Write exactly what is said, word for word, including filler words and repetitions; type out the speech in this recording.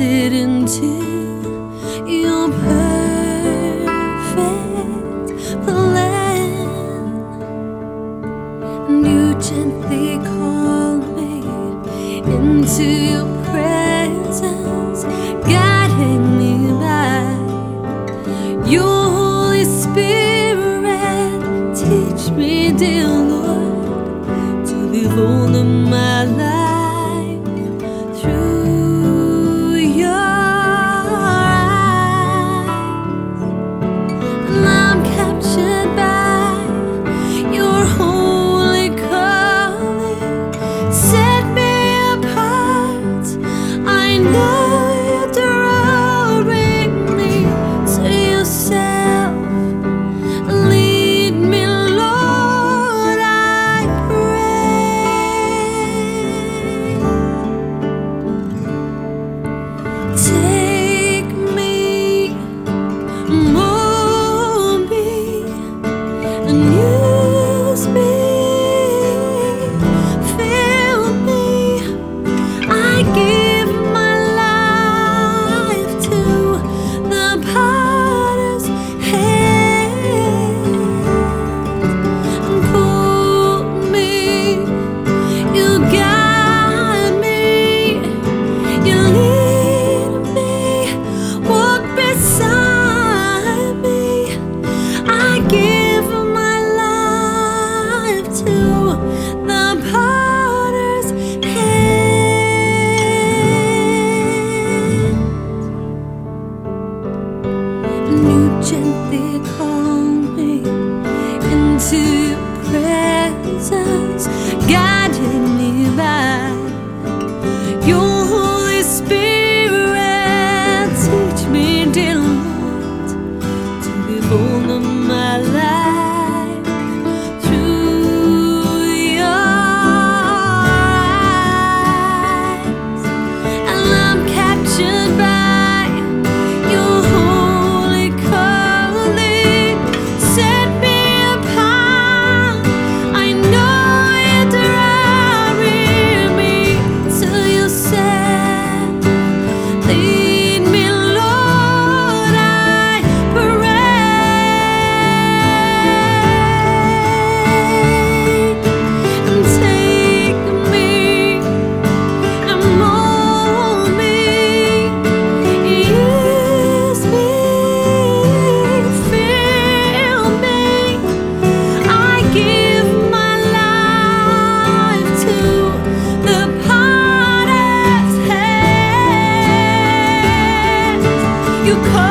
it into your perfect plan, and you gently call me into your presence, guiding me by your Holy Spirit. Teach me, dear Lord, to live all of my life through your eyes. And I'm captured by your holy calling. Set me apart. I know you're drawing me to yourself. Lead me, Lord, I pray. Take me, mold me, and use me. Fill me. I give my life to the potter's hand. Pull me, you guide me, you lead me, walk beside me. I give my life to the potter's hand. And you gently call me into your presence, guiding me by your Holy Spirit. Teach me, dear Lord, to live all of my life through your eyes. And I'm captured by your holy calling. Set me apart. I know you're drawing me to yourself. Lead me, Lord, I pray. And take me and mold me, use me, fill me. I give my life to the potter's hand. You call